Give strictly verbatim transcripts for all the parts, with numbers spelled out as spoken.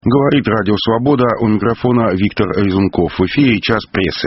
Говорит Радио Свобода, у микрофона Виктор Резунков. В эфире «Час прессы».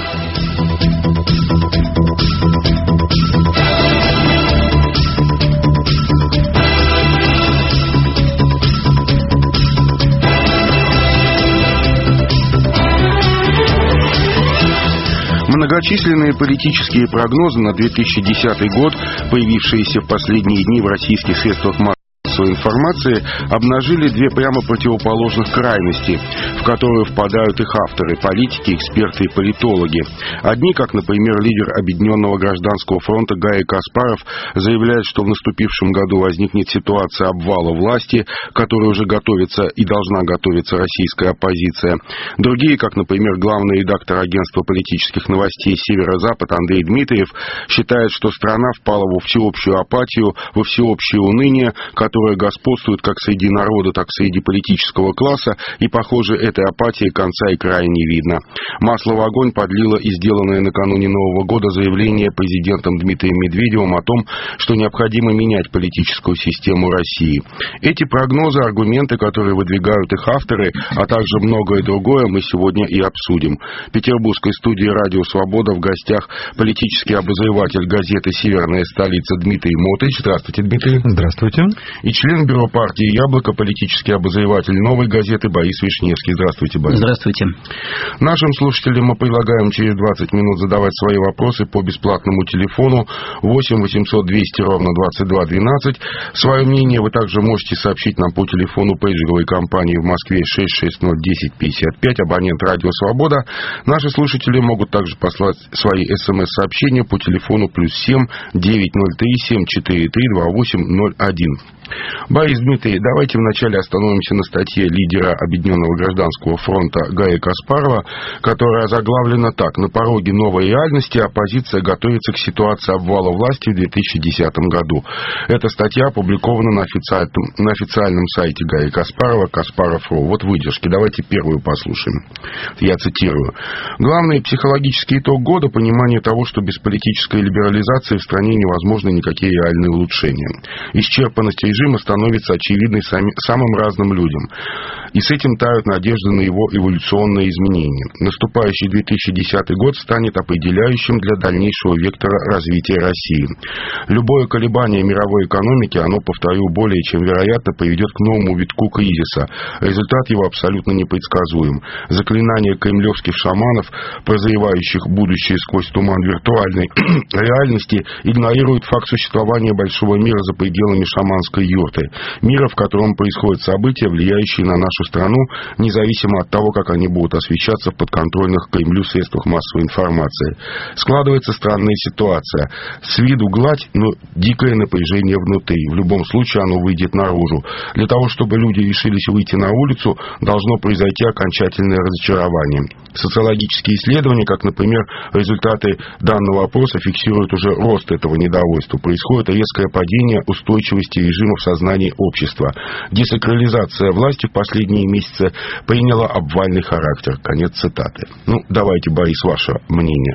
Многочисленные политические прогнозы на две тысячи десятый год, появившиеся в последние дни в российских средствах массовой информации, обнажили две прямо противоположных крайности, в которые впадают их авторы, политики, эксперты и политологи. Одни, как, например, лидер Объединенного гражданского фронта Гарри Каспаров, заявляют, что в наступившем году возникнет ситуация обвала власти, к которой уже готовится и должна готовиться российская оппозиция. Другие, как, например, главный редактор агентства политических новостей «Северо-Запад» Андрей Дмитриев, считают, что страна впала во всеобщую апатию, во всеобщее уныние, которое господствует как среди народа, так и среди политического класса, и, похоже, этой апатии конца и края не видно. Масло в огонь подлило и сделанное накануне Нового года заявление президентом Дмитрием Медведевым о том, что необходимо менять политическую систему России. Эти прогнозы, аргументы, которые выдвигают их авторы, а также многое другое мы сегодня и обсудим. В петербургской студии «Радио Свобода» в гостях политический обозреватель газеты «Северная столица» Дмитрий Мотович. Здравствуйте, Дмитрий. Здравствуйте. И член бюро партии «Яблоко», политический обозреватель «Новой газеты» Борис Вишневский. Здравствуйте, Борис. Здравствуйте. Нашим слушателям мы предлагаем через двадцать минут задавать свои вопросы по бесплатному телефону восемь восемьсот двести ровно двадцать два двенадцать. Свое мнение вы также можете сообщить нам по телефону пейджеровой компании в Москве шесть шесть ноль десять пятьдесят пять, абонент «Радио Свобода». Наши слушатели могут также послать свои смс-сообщения по телефону плюс семь девятьсот три семь четыре три два восемь ноль один. Борис, Дмитрий, давайте вначале остановимся на статье лидера Объединенного гражданского фронта Гарри Каспарова, которая заглавлена так: «На пороге новой реальности оппозиция готовится к ситуации обвала власти в две тысячи десятом году». Эта статья опубликована на официальном, на официальном сайте Гарри Каспарова Каспаров точка ру. Вот выдержки. Давайте первую послушаем. Я цитирую. «Главный психологический итог года – понимание того, что без политической либерализации в стране невозможны никакие реальные улучшения. Исчерпанность режима становится очевидной сами, самым разным людям. И с этим тают надежды на его эволюционные изменения. Наступающий две тысячи десятый год станет определяющим для дальнейшего вектора развития России. Любое колебание мировой экономики, оно, повторю, более чем вероятно, приведет к новому витку кризиса. Результат его абсолютно непредсказуем. Заклинания кремлевских шаманов, прозревающих будущее сквозь туман виртуальной реальности, игнорируют факт существования большого мира за пределами шаманской юрты. Мира, в котором происходят события, влияющие на нашу страну, независимо от того, как они будут освещаться в подконтрольных Кремлю средствах массовой информации. Складывается странная ситуация. С виду гладь, но дикое напряжение внутри. В любом случае оно выйдет наружу. Для того, чтобы люди решились выйти на улицу, должно произойти окончательное разочарование. Социологические исследования, как, например, результаты данного опроса, фиксируют уже рост этого недовольства. Происходит резкое падение устойчивости режима в сознании общества. Десакрализация власти в последние месяцы приняла обвальный характер». Конец цитаты. Ну, давайте, Борис, ваше мнение.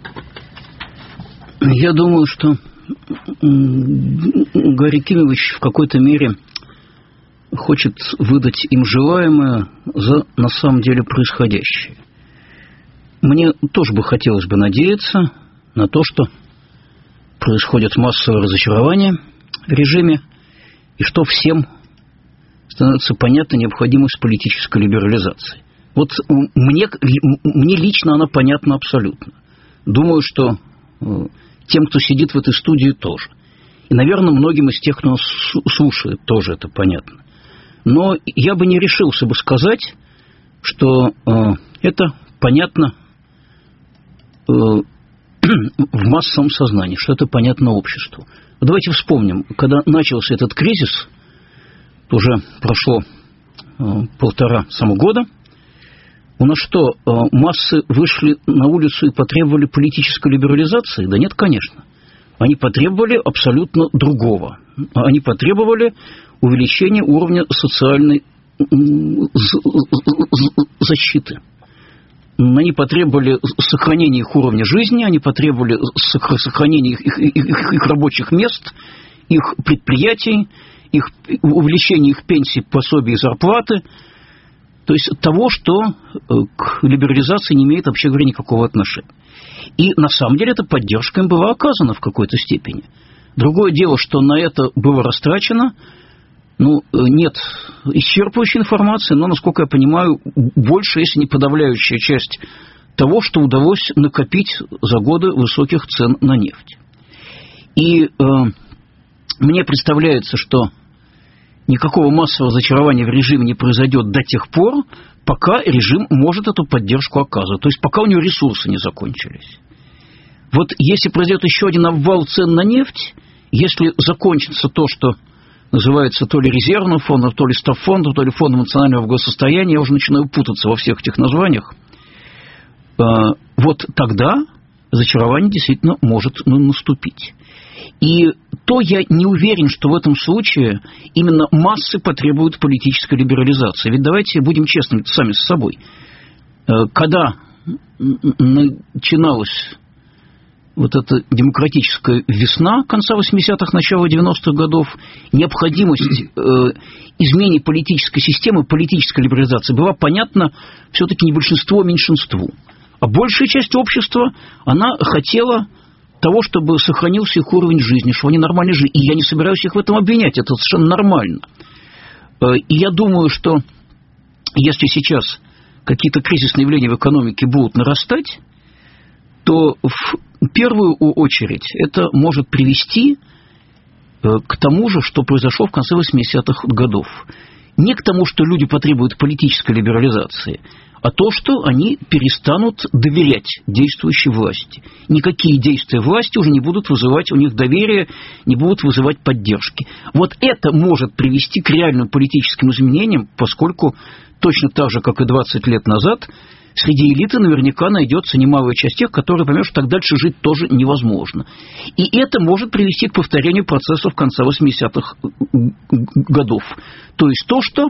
Я думаю, что Гарри Кимович в какой-то мере хочет выдать им желаемое за на самом деле происходящее. Мне тоже бы хотелось бы надеяться на то, что происходит массовое разочарование в режиме, и что всем становится понятна необходимость политической либерализации. Вот мне, мне лично она понятна абсолютно. Думаю, что тем, кто сидит в этой студии, тоже. И, наверное, многим из тех, кто нас слушает, тоже это понятно. Но я бы не решился бы сказать, что э, это понятно э, в массовом сознании, что это понятно обществу. Давайте вспомним, когда начался этот кризис, уже прошло э, полтора само года, у нас что, э, массы вышли на улицу и потребовали политической либерализации? Да нет, конечно. Они потребовали абсолютно другого. Они потребовали увеличения уровня социальной защиты. Они потребовали сохранения их уровня жизни, они потребовали сохранения их, их, их, их рабочих мест, их предприятий, их увеличения их пенсий, пособий и зарплаты. То есть того, что к либерализации не имеет, вообще говоря, никакого отношения. И на самом деле эта поддержка им была оказана в какой-то степени. Другое дело, что на это было растрачено, ну, нет исчерпывающей информации, но, насколько я понимаю, больше, если не подавляющая часть того, что удалось накопить за годы высоких цен на нефть. И э, мне представляется, что никакого массового разочарования в режиме не произойдет до тех пор, пока режим может эту поддержку оказывать. То есть пока у него ресурсы не закончились. Вот если произойдет еще один обвал цен на нефть, если закончится то, что называется то ли резервным фондом, то ли стабфондом, то ли фондом национального благосостояния, я уже начинаю путаться во всех этих названиях, вот тогда разочарование действительно может наступить. И то я не уверен, что в этом случае именно массы потребуют политической либерализации. Ведь давайте будем честными сами с собой. Когда начиналась вот эта демократическая весна конца восьмидесятых, начала девяностых годов, необходимость э, изменения политической системы, политической либерализации была понятна все-таки не большинству, а меньшинству. А большая часть общества, она хотела того, чтобы сохранился их уровень жизни, что они нормально жили. И я не собираюсь их в этом обвинять, это совершенно нормально. И я думаю, что если сейчас какие-то кризисные явления в экономике будут нарастать, то в первую очередь это может привести к тому же, что произошло в конце восьмидесятых годов. Не к тому, что люди потребуют политической либерализации, а то, что они перестанут доверять действующей власти. Никакие действия власти уже не будут вызывать у них доверия, не будут вызывать поддержки. Вот это может привести к реальным политическим изменениям, поскольку точно так же, как и двадцать лет назад, среди элиты наверняка найдется немалая часть тех, которые поймут, что так дальше жить тоже невозможно. И это может привести к повторению процессов конца восьмидесятых годов. То есть то, что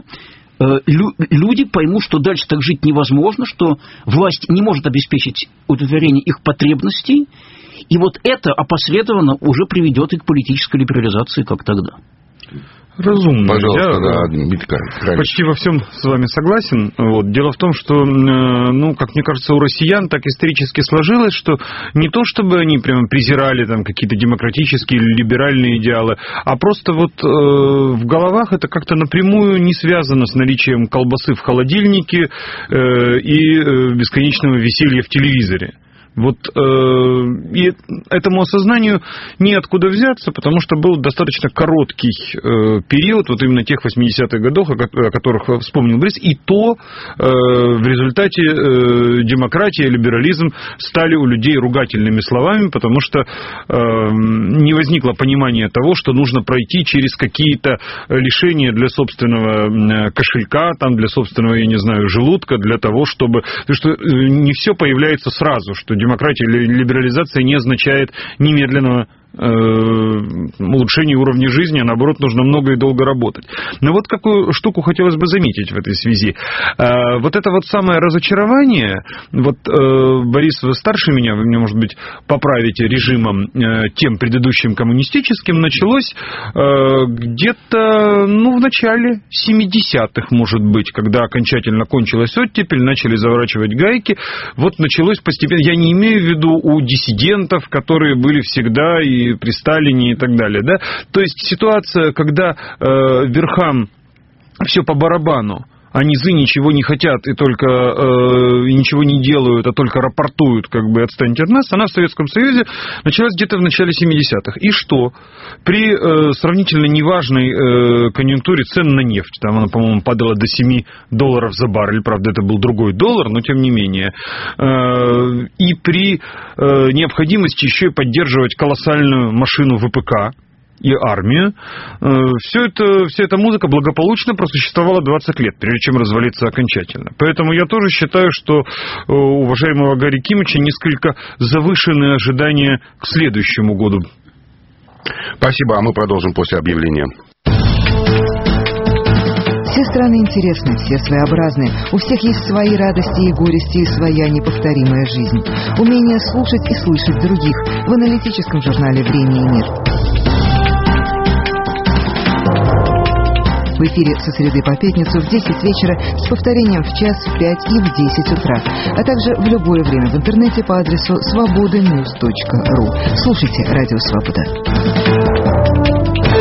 люди поймут, что дальше так жить невозможно, что власть не может обеспечить удовлетворение их потребностей, и вот это опосредованно уже приведет и к политической либерализации, как тогда. Разумно. Пожалуйста, я да, Дмитрий, почти во всем с вами согласен. Вот. Дело в том, что, ну, как мне кажется, у россиян так исторически сложилось, что не то, чтобы они прямо презирали там какие-то демократические или либеральные идеалы, а просто вот э, в головах это как-то напрямую не связано с наличием колбасы в холодильнике э, и э, бесконечного веселья в телевизоре. Вот э, и этому осознанию неоткуда взяться, потому что был достаточно короткий э, период, вот именно тех восьмидесятых годов, о, о которых вспомнил Борис, и то э, в результате э, демократия, либерализм стали у людей ругательными словами, потому что э, не возникло понимания того, что нужно пройти через какие-то лишения для собственного кошелька, там, для собственного, я не знаю, желудка, для того, чтобы... Потому что не все появляется сразу, что демократия или либерализация не означает немедленного улучшение уровня жизни, а наоборот, нужно много и долго работать. Но вот какую штуку хотелось бы заметить в этой связи. Вот это вот самое разочарование, вот, Борис, вы старше меня, вы меня, может быть, поправите режимом тем предыдущим коммунистическим, началось где-то, ну, в начале семидесятых, может быть, когда окончательно кончилась оттепель, начали заворачивать гайки, вот началось постепенно, я не имею в виду у диссидентов, которые были всегда и при Сталине и так далее, да? То есть ситуация, когда э, верхам все по барабану, а низы ничего не хотят и только э, ничего не делают, а только рапортуют, как бы, отстаньте от нас, она в Советском Союзе началась где-то в начале семидесятых. И что? При э, сравнительно неважной э, конъюнктуре цен на нефть, там она, по-моему, падала до семи долларов за баррель, правда, это был другой доллар, но тем не менее, э, и при э, необходимости еще и поддерживать колоссальную машину ВПК и армию, все это, вся эта музыка благополучно просуществовала двадцать лет, прежде чем развалиться окончательно. Поэтому я тоже считаю, что у уважаемого Гарри Кимича несколько завышенные ожидания к следующему году. Спасибо, а мы продолжим после объявления. Все страны интересны, все своеобразны. У всех есть свои радости и горести, и своя неповторимая жизнь. Умение слушать и слышать других в аналитическом журнале «Время и мир». В эфире со среды по пятницу в десять вечера с повторением в час, в пять и в десять утра, а также в любое время в интернете по адресу свобода ньюс точка ру. Слушайте «Радио Свобода».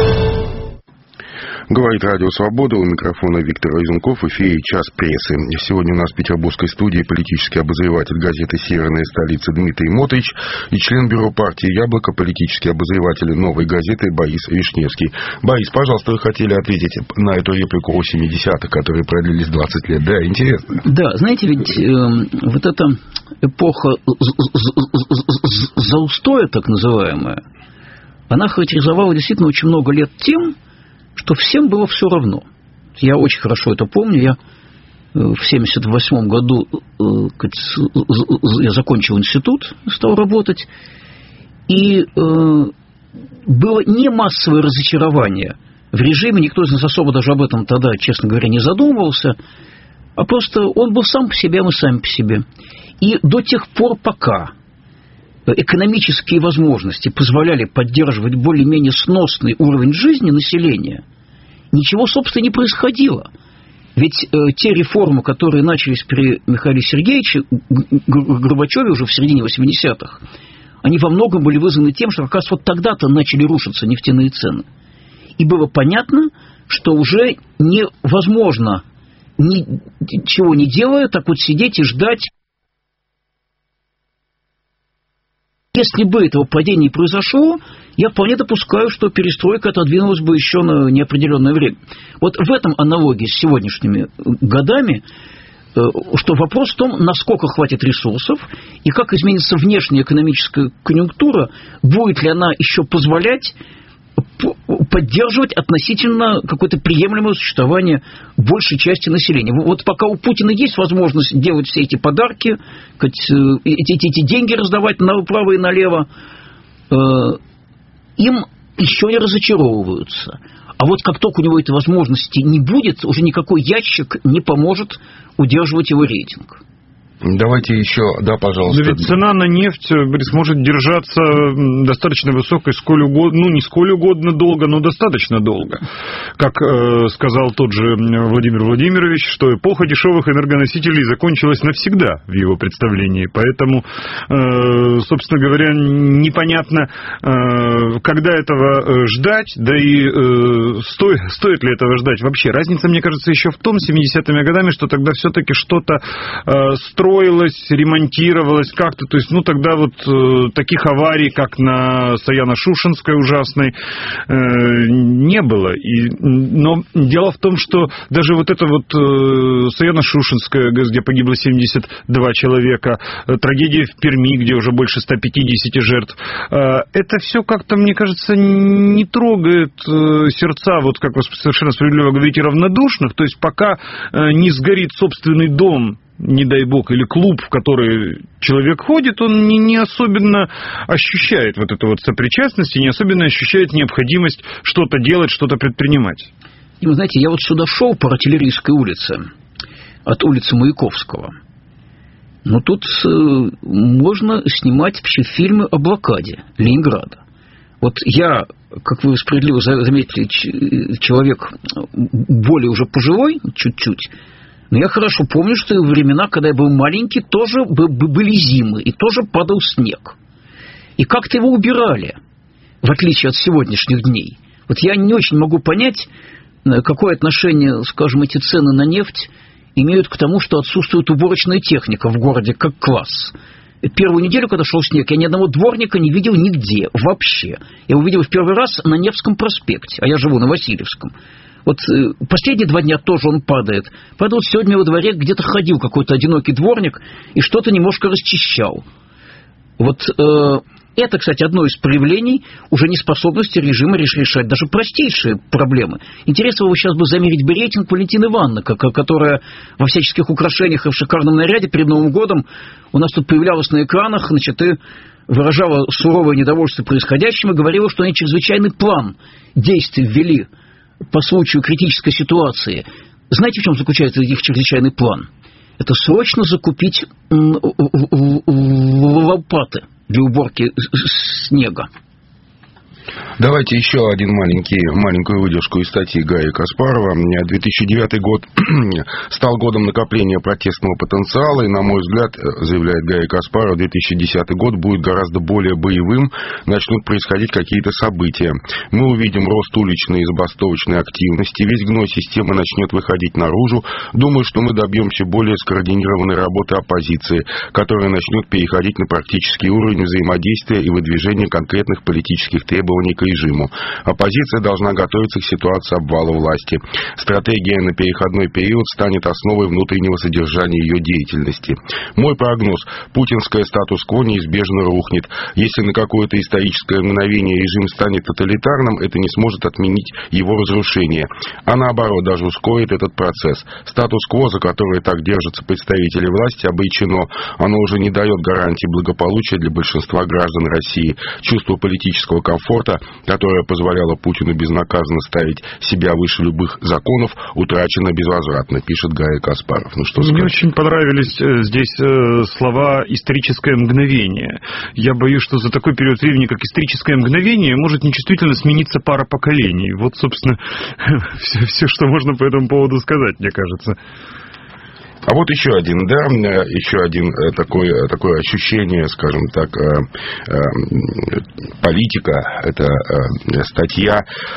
Говорит Радио Свобода, у микрофона Виктор Разумков, в эфире «Час прессы». Сегодня у нас в петербургской студии политический обозреватель газеты «Северная столица» Дмитрий Мотович и член бюро партии «Яблоко», политический обозреватель «Новой газеты» Борис Вишневский. Борис, пожалуйста, вы хотели ответить на эту реплику о семидесятых, которые продлились двадцать лет. Да, интересно. Да, знаете, ведь э, вот эта эпоха заустоя, так называемая, она характеризовала действительно очень много лет тем, что всем было все равно. Я очень хорошо это помню. Я в семьдесят восьмом году я закончил институт, стал работать, и было не массовое разочарование в режиме, никто из нас особо даже об этом тогда, честно говоря, не задумывался, а просто он был сам по себе, мы сами по себе. И до тех пор, пока экономические возможности позволяли поддерживать более-менее сносный уровень жизни населения, ничего, собственно, не происходило. Ведь э, те реформы, которые начались при Михаиле Сергеевиче Горбачеве уже в середине восьмидесятых, они во многом были вызваны тем, что как раз вот тогда-то начали рушиться нефтяные цены. И было понятно, что уже невозможно, ничего не делая, так вот сидеть и ждать. Если бы этого падения не произошло, я вполне допускаю, что перестройка отодвинулась бы еще на неопределенное время. Вот в этом аналогии с сегодняшними годами, что вопрос в том, насколько хватит ресурсов и как изменится внешняя экономическая конъюнктура, будет ли она еще позволять поддерживать относительно какое-то приемлемое существование большей части населения. Вот пока у Путина есть возможность делать все эти подарки, эти, эти деньги раздавать направо и налево, им еще не разочаровываются. А вот как только у него этой возможности не будет, уже никакой ящик не поможет удерживать его рейтинг. Давайте еще, да, пожалуйста. Но ведь цена на нефть, Борис, может держаться достаточно высокой, сколь угодно, ну, не сколь угодно долго, но достаточно долго. Как э, сказал тот же Владимир Владимирович, что эпоха дешевых энергоносителей закончилась навсегда в его представлении. Поэтому, э, собственно говоря, непонятно, э, когда этого ждать, да и э, сто, стоит ли этого ждать вообще. Разница, мне кажется, еще в том, семидесятыми годами, что тогда все-таки что-то э, строилось, строилось, ремонтировалось как-то, то есть, ну, тогда вот э, таких аварий, как на Саяно-Шушенской ужасной, э, не было. И, но дело в том, что даже вот это вот э, Саяно-Шушенская, где погибло семьдесят два человека, э, трагедия в Перми, где уже больше ста пятидесяти жертв, э, это все как-то, мне кажется, не трогает э, сердца, вот как вы совершенно справедливо говорите, равнодушных, то есть пока э, не сгорит собственный дом, не дай бог, или клуб, в который человек ходит, он не, не особенно ощущает вот эту вот сопричастность и не особенно ощущает необходимость что-то делать, что-то предпринимать. И вы знаете, я вот сюда шел по Артиллерийской улице, от улицы Маяковского. Но тут э, можно снимать вообще фильмы о блокаде Ленинграда. Вот я, как вы справедливо заметили, человек более уже пожилой, чуть-чуть, но я хорошо помню, что и во времена, когда я был маленький, тоже были зимы, и тоже падал снег. И как-то его убирали, в отличие от сегодняшних дней. Вот я не очень могу понять, какое отношение, скажем, эти цены на нефть имеют к тому, что отсутствует уборочная техника в городе как класс. Первую неделю, когда шел снег, я ни одного дворника не видел нигде вообще. Я его видел в первый раз на Невском проспекте, а я живу на Васильевском. Вот последние два дня тоже он падает. Поэтому сегодня во дворе где-то ходил какой-то одинокий дворник и что-то немножко расчищал. Вот э, это, кстати, одно из проявлений уже неспособности режима решать даже простейшие проблемы. Интересно было сейчас бы замерить бы рейтинг Валентины Ивановны, которая во всяческих украшениях и в шикарном наряде перед Новым годом у нас тут появлялась на экранах, значит, и выражала суровое недовольство происходящим и говорила, что они чрезвычайный план действий ввели по случаю критической ситуации. Знаете, в чем заключается их чрезвычайный план? Это срочно закупить лопаты для уборки снега. Давайте еще один маленький, маленькую выдержку из статьи Гарри Каспарова. две тысячи девятый год стал годом накопления протестного потенциала, и, на мой взгляд, заявляет Гарри Каспаров, две тысячи десятый год будет гораздо более боевым, начнут происходить какие-то события. Мы увидим рост уличной и забастовочной активности, весь гной системы начнет выходить наружу. Думаю, что мы добьемся более скоординированной работы оппозиции, которая начнет переходить на практический уровень взаимодействия и выдвижения конкретных политических требований к режиму. Оппозиция должна готовиться к ситуации обвала власти. Стратегия на переходной период станет основой внутреннего содержания ее деятельности. Мой прогноз: путинское статус-кво неизбежно рухнет. Если на какое-то историческое мгновение режим станет тоталитарным, это не сможет отменить его разрушение, а наоборот даже ускорит этот процесс. Статус-кво, за которое так держатся представители власти, обречено. Оно уже не дает гарантии благополучия для большинства граждан России. Чувство политического комфорта, которое позволяло Путину безнаказанно ставить себя выше любых законов, утрачено безвозвратно, пишет Гарри Каспаров. Ну, что Мне сказать? очень понравились здесь слова «историческое мгновение». Я боюсь, что за такой период времени, как историческое мгновение, может нечувствительно смениться пара поколений. Вот, собственно, все, все, что можно по этому поводу сказать, мне кажется. А вот еще один, да, еще один такое, такое ощущение, скажем так, политика, это статья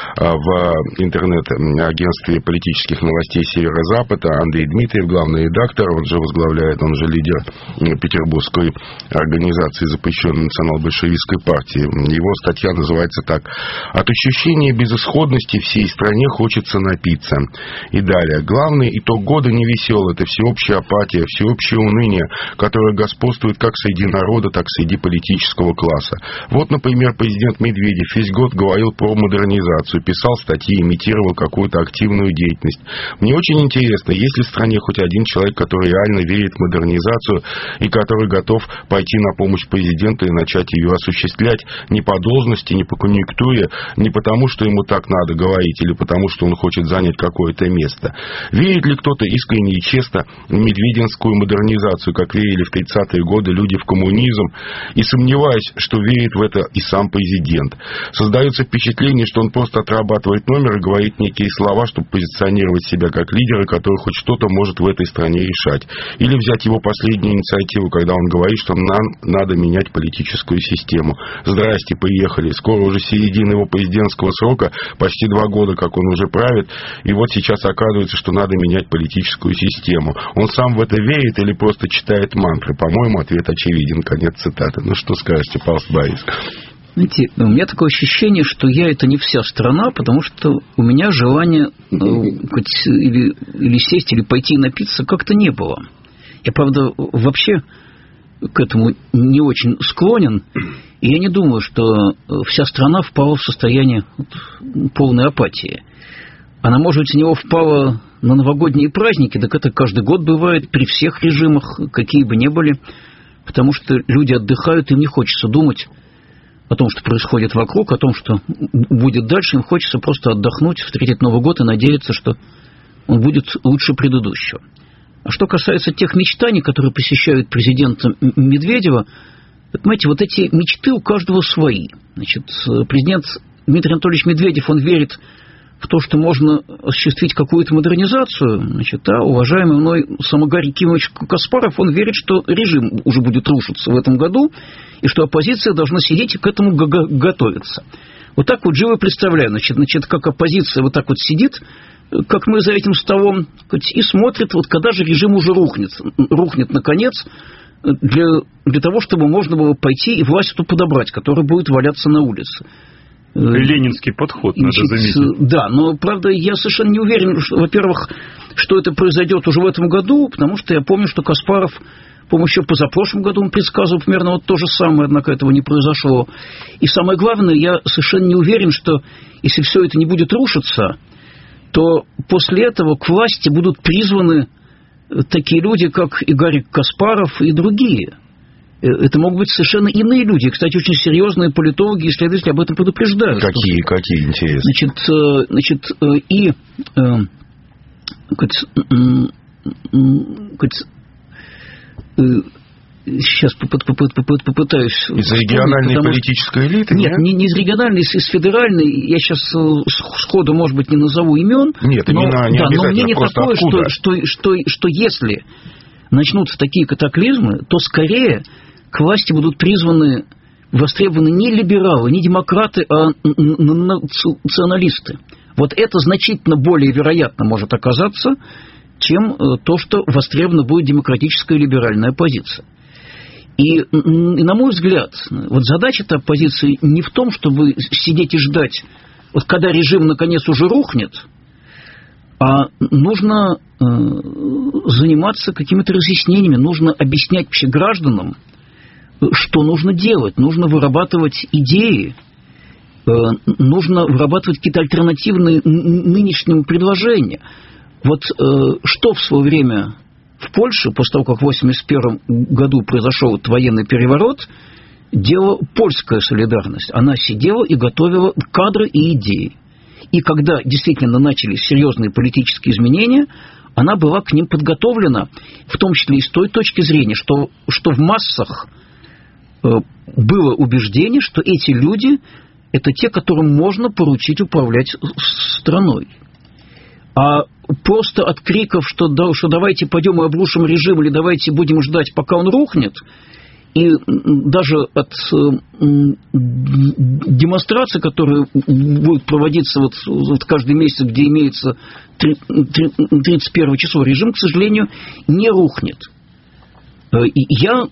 в интернет-агентстве политических новостей Северо-Запада. Андрей Дмитриев, главный редактор, он же возглавляет, он же лидер Петербургской организации запрещенной национал-большевистской партии. Его статья называется так: «От ощущения безысходности всей стране хочется напиться». И далее: главный итог года невеселый, это всеобщее всеобщая апатия, всеобщее уныние, которое господствует как среди народа, так и среди политического класса. Вот, например, президент Медведев весь год говорил про модернизацию, писал статьи, имитировал какую-то активную деятельность. Мне очень интересно, есть ли в стране хоть один человек, который реально верит в модернизацию и который готов пойти на помощь президенту и начать ее осуществлять не по должности, не по конъюнктуре, не потому, что ему так надо говорить, или потому, что он хочет занять какое-то место. Верит ли кто-то искренне и честно в медвединскую модернизацию, как верили в тридцатые годы люди в коммунизм, и сомневаюсь, что верит в это и сам президент. Создается впечатление, что он просто отрабатывает номер и говорит некие слова, чтобы позиционировать себя как лидера, который хоть что-то может в этой стране решать. Или взять его последнюю инициативу, когда он говорит, что нам надо менять политическую систему. Здрасте, приехали. Скоро уже середина его президентского срока, почти два года, как он уже правит, и вот сейчас оказывается, что надо менять политическую систему. Он сам в это верит или просто читает мантры? По-моему, ответ очевиден. Конец цитаты. Ну, что скажете, Павел Борисович? Знаете, у меня такое ощущение, что я это не вся страна, потому что у меня желания ну, или, или сесть, или пойти напиться как-то не было. Я, правда, вообще к этому не очень склонен, и я не думаю, что вся страна впала в состояние полной апатии. Она, может быть, в него впала на новогодние праздники, так это каждый год бывает при всех режимах, какие бы ни были, потому что люди отдыхают, им не хочется думать о том, что происходит вокруг, о том, что будет дальше, им хочется просто отдохнуть, встретить Новый год и надеяться, что он будет лучше предыдущего. А что касается тех мечтаний, которые посещают президента Медведева, понимаете, вот эти мечты у каждого свои. Значит, президент Дмитрий Анатольевич Медведев, он верит в то, что можно осуществить какую-то модернизацию, значит, а уважаемый мной Самогарий Кимович Каспаров, он верит, что режим уже будет рушиться в этом году, и что оппозиция должна сидеть и к этому готовиться. Вот так вот живо представляю, значит, значит, как оппозиция вот так вот сидит, как мы за этим столом, и смотрит, вот когда же режим уже рухнет, рухнет наконец, для, для того, чтобы можно было пойти и власть эту подобрать, которая будет валяться на улице. Ленинский подход, надо Значит, заметить. Да, но, правда, я совершенно не уверен, что, во-первых, что это произойдет уже в этом году, потому что я помню, что Каспаров, по-моему, еще позапрошлом году он предсказывал примерно вот то же самое, однако этого не произошло. И самое главное, я совершенно не уверен, что если все это не будет рушиться, то после этого к власти будут призваны такие люди, как Игорь Каспаров и другие. Это могут быть совершенно иные люди. Кстати, очень серьезные политологи и исследователи об этом предупреждают. Какие, что, какие интересные? Значит, значит и э, как, как, э, сейчас попытаюсь... Из региональной политической что... элиты? Нет, нет? Не, не из региональной, из федеральной. Я сейчас сходу, может быть, не назову имен. Нет, но, имена не да, обязательно, но мнение такое, что, что, что, что если начнутся такие катаклизмы, то скорее к власти будут призваны, востребованы не либералы, не демократы, а националисты. Вот это значительно более вероятно может оказаться, чем то, что востребована будет демократическая и либеральная оппозиция. И, и, на мой взгляд, вот задача-то оппозиции не в том, чтобы сидеть и ждать, вот когда режим наконец уже рухнет, а нужно э, заниматься какими-то разъяснениями, нужно объяснять вообще гражданам, что нужно делать, нужно вырабатывать идеи, э, нужно вырабатывать какие-то альтернативные нынешним предложения. Вот э, что в свое время в Польше, после того, как в восемьдесят первом году произошел этот военный переворот, делала польская солидарность. Она сидела и готовила кадры и идеи. И когда действительно начались серьезные политические изменения, она была к ним подготовлена, в том числе и с той точки зрения, что, что в массах э, было убеждение, что эти люди – это те, которым можно поручить управлять страной. А просто от криков, что, да, что давайте пойдем и обрушим режим, или давайте будем ждать, пока он рухнет, и даже от э, демонстрации, которые будут проводиться вот, вот каждый месяц, где имеется тридцать первое число, режим, к сожалению, не рухнет. И я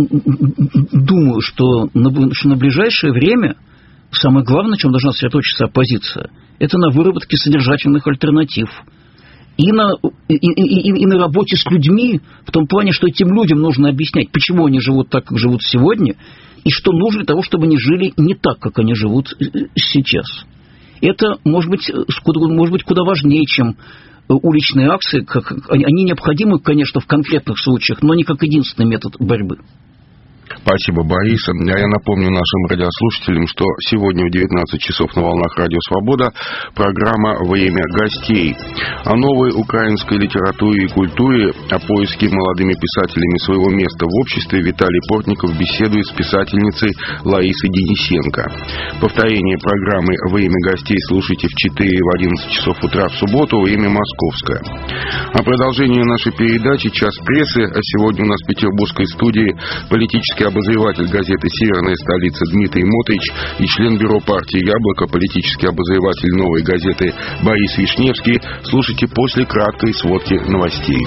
думаю, что на, что на ближайшее время самое главное, на чем должна сосредоточиться оппозиция, это на выработке содержательных альтернатив. И на, и, и, и на работе с людьми, в том плане, что этим людям нужно объяснять, почему они живут так, как живут сегодня, и что нужно для того, чтобы они жили не так, как они живут сейчас. Это, может быть, может быть куда важнее, чем уличные акции. Как, они необходимы, конечно, в конкретных случаях, но не как единственный метод борьбы. Спасибо, Борис. А я напомню нашим радиослушателям, что сегодня в девятнадцать часов на волнах Радио Свобода программа «Время гостей». О новой украинской литературе и культуре, о поиске молодыми писателями своего места в обществе Виталий Портников беседует с писательницей Лаисой Денисенко. Повторение программы «Время гостей» слушайте в четыре в одиннадцать часов утра в субботу, время московское. О продолжении нашей передачи «Час прессы». А сегодня у нас в петербургской студии политический обозреватель газеты «Северная столица» Дмитрий Мотович и член бюро партии «Яблоко», политический обозреватель «Новой газеты» Борис Вишневский. Слушайте после краткой сводки новостей.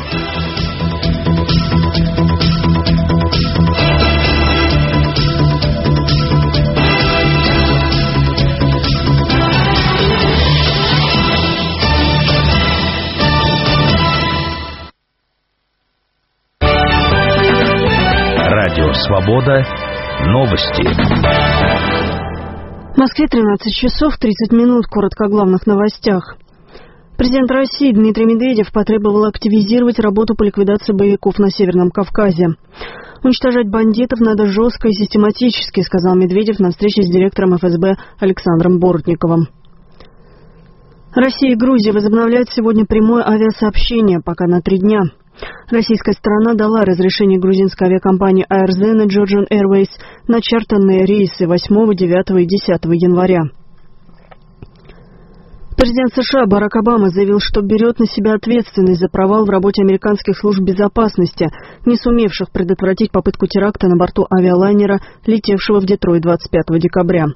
Радио «Свобода». Новости. В Москве тринадцать часов тридцать минут. Коротко о главных новостях. Президент России Дмитрий Медведев потребовал активизировать работу по ликвидации боевиков на Северном Кавказе. «Уничтожать бандитов надо жестко и систематически», сказал Медведев на встрече с директором эф эс бэ Александром Бортниковым. Россия и Грузия возобновляют сегодня прямое авиасообщение, пока на три дня. Российская сторона дала разрешение грузинской авиакомпании Air-Zen и Georgian Airways на чартерные рейсы восьмого, девятого и десятого января. Президент США Барак Обама заявил, что берет на себя ответственность за провал в работе американских служб безопасности, не сумевших предотвратить попытку теракта на борту авиалайнера, летевшего в Детройт двадцать пятого декабря.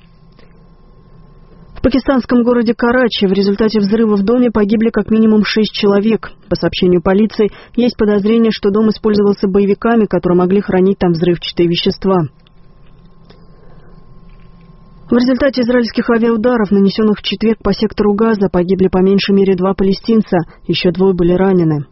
В пакистанском городе Карачи в результате взрыва в доме погибли как минимум шесть человек. По сообщению полиции, есть подозрение, что дом использовался боевиками, которые могли хранить там взрывчатые вещества. В результате израильских авиаударов, нанесенных в четверг по сектору Газа, погибли по меньшей мере два палестинца, еще двое были ранены.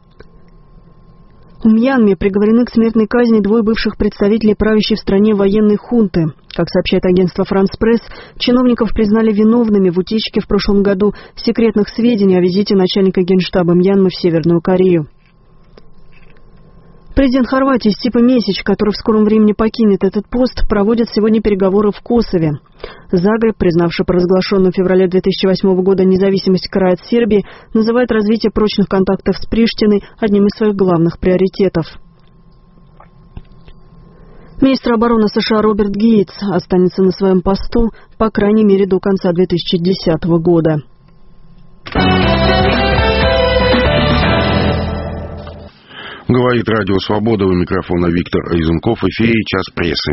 В Мьянме приговорены к смертной казни двое бывших представителей правящей в стране военной хунты. Как сообщает агентство «Франс Пресс», чиновников признали виновными в утечке в прошлом году секретных сведений о визите начальника генштаба Мьянмы в Северную Корею. Президент Хорватии Стипа Месич, который в скором времени покинет этот пост, проводит сегодня переговоры в Косове. Загреб, признавший провозглашенную в феврале две тысячи восьмого года независимость края от Сербии, называет развитие прочных контактов с Приштиной одним из своих главных приоритетов. Министр обороны США Роберт Гейтс останется на своем посту, по крайней мере, до конца две тысячи десятого года. Говорит Радио Свобода, у микрофона Виктор Изунков. В эфире «Час прессы».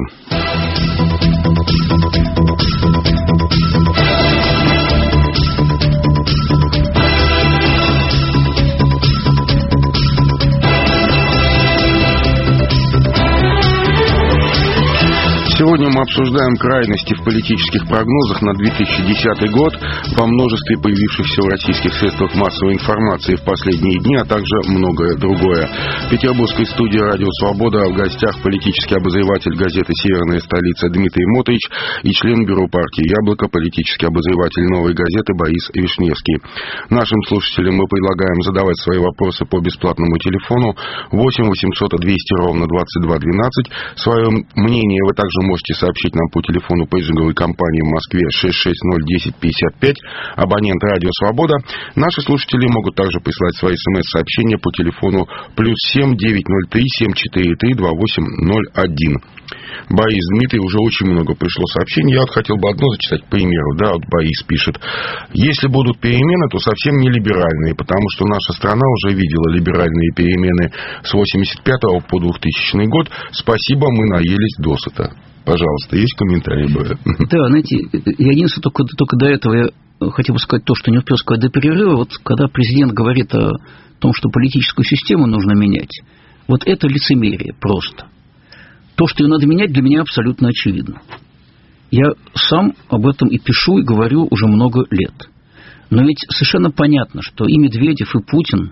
Сегодня мы обсуждаем крайности в политических прогнозах на две тысячи десятый год во множестве появившихся в российских средствах массовой информации в последние дни, а также многое другое. В петербургской студии «Радио Свобода» в гостях политический обозреватель газеты «Северная столица» Дмитрий Мотович и член бюро партии «Яблоко», политический обозреватель «Новой газеты» Борис Вишневский. Нашим слушателям мы предлагаем задавать свои вопросы по бесплатному телефону восемь восемьсот двести ровно двадцать два двенадцать. Свое мнение вы также можете сообщить нам по телефону пейджинговой компании в Москве шесть шесть ноль десять пятьдесят пять, абонент «Радио Свобода». Наши слушатели могут также прислать свои смс-сообщения по телефону плюс семь девятьсот три семь четыре три два восемь ноль один. Борис, Дмитрий, уже очень много пришло сообщений. Я вот хотел бы одно зачитать, к примеру. Да, вот Борис пишет. Если будут перемены, то совсем не либеральные, потому что наша страна уже видела либеральные перемены с восемьдесят пятого по двухтысячный год. Спасибо, мы наелись досыта. Пожалуйста, есть комментарии? Да, знаете, я единственное, только, только до этого я хотел бы сказать то, что не успел сказать до перерыва. Вот когда президент говорит о том, что политическую систему нужно менять, вот это лицемерие просто. То, что ее надо менять, для меня абсолютно очевидно. Я сам об этом и пишу, и говорю уже много лет. Но ведь совершенно понятно, что и Медведев, и Путин